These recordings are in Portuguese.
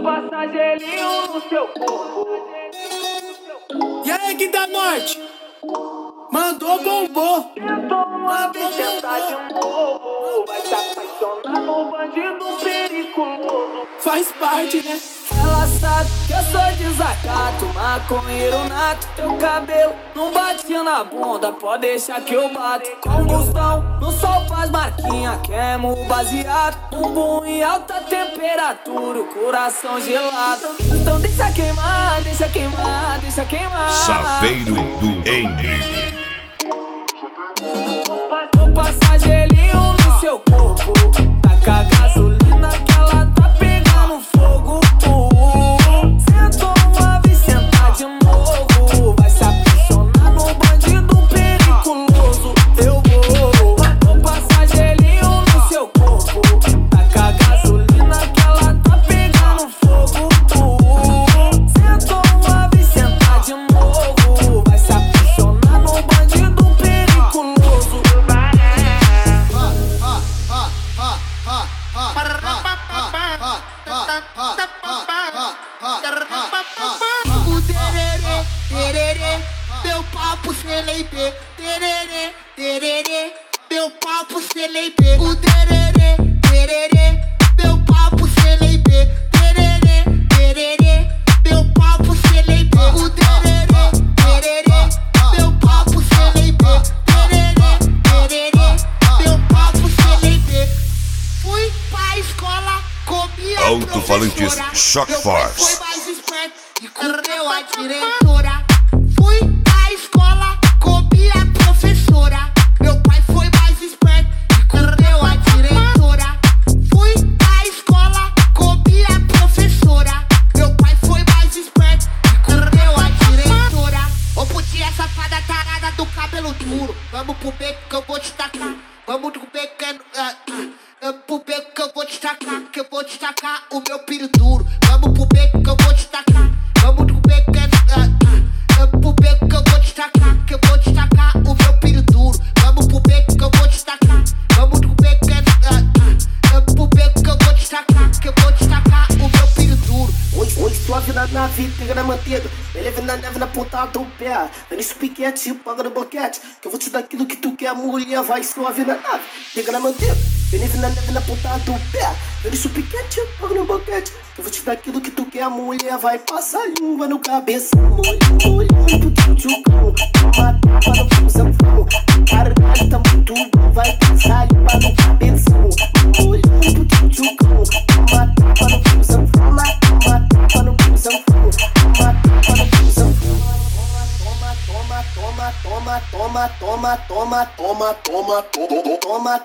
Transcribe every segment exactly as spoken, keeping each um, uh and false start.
passar gelinho no seu corpo. E aí, que da norte? Mandou bombou. Tentou uma vez tentar de novo. Vai se apaixonar no bandido periculoso. Faz parte, né? Ela sabe que eu sou desacato, maconheiro nato. Teu cabelo não bate na bunda, pode deixar que eu bato. Combustão, no sol faz marquinha, queimo baseado. Bumbum em alta temperatura, o coração gelado. Então deixa queimar, deixa queimar, deixa queimar. Saveiro do Henry. Vou passar gelinho no seu corpo. Taca gasolina que ela tá pegando fogo. Sentou uma vez, sentar de novo. Vai se apaixonar no bandido periculoso. Eu vou, vou passar gelinho no seu corpo. Taca gasolina que ela tá pegando fogo. Sentou uma vez, sentar de novo. Vai se apaixonar no bandido periculoso. O tererê, tererê, meu papo celeibê. Tererê, tererê, meu papo celeibê. O tererê, tererê, meu papo celeibê. Tererê, tererê, meu papo celeibê. O tererê, tererê, meu papo celeibê. Tererê, tererê, meu papo celeibê. Fui pra escola, comia Alto-falantes Shock Meu pai Force. foi mais esperto e comeu a diretora. Fui à escola, comi a professora. Meu pai foi mais esperto e comeu a diretora. Fui à escola, comi a professora. Meu pai foi mais esperto e comeu a diretora. Ô putinha safada tarada do cabelo duro, vamos pro beco que eu vou te tacar. Vamos pro beco que eu... ah, ah, pro beco que eu vou te tacar, que eu vou te tacar o meu piro duro. Vamos pro beco que eu vou te tacar. Vamos pro beco que eu... ah, ah, pro beco que eu vou te tacar, que eu vou te tacar o meu piro duro. Vamos pro beco que eu vou te tacar. Vamos pro beco que eu... ah, ah, pro beco que eu vou te tacar, que eu vou te tacar o meu piro duro. Oi, oi, suave na nave, pega na manteiga. Eleve na neve na ponta do pé. Vem nesse piquete, paga no boquete. Que eu vou te dar aquilo que tu quer, mulher. Vai suave na nave, pega na manteiga. Eleve na neve na ponta do pé. Vem nesse piquete, paga no boquete. Que eu vou te dar aquilo que tu quer, mulher. Vai passar língua no cabeção. Molhando, molhando, tchutchucão. Toma tapa no fusão. Caralho, tá muito bom. Vai passar língua no cabeção. Molhando, tchutchucão. Toma tapa no fusão. Toma tapa no fusão. Toma tapa no fusão. Toma, toma, toma, toma, toma, toma, toma, toma, toma, toma, toma.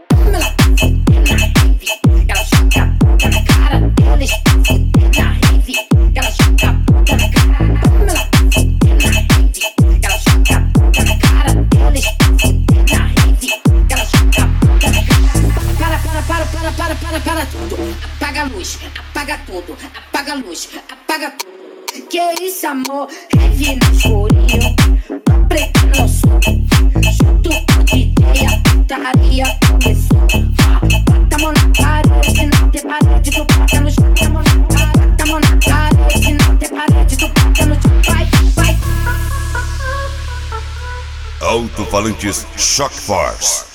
Ela chuta a bunda na cara dela, está fudendo na rave. Ela chuta a bunda na cara dela, fudendo na rave. Ela chuta a bunda na cara dela, está fudendo na rave. Ela chuta a bunda na cara. Para, para, para, para, para, para, para tudo. Apaga a luz, apaga tudo, apaga a luz, apaga tudo. Que isso, amor? Rave no escurinho, tô preto no som. Junto com o D J, a putaria começou. Bota a mão na parede, não tem parede, tu bota no chão. Bota a mão na parede, bota a mão na parede, não tem parede, tu bota no chão. Vai, vai. Alto-falantes Shock Force.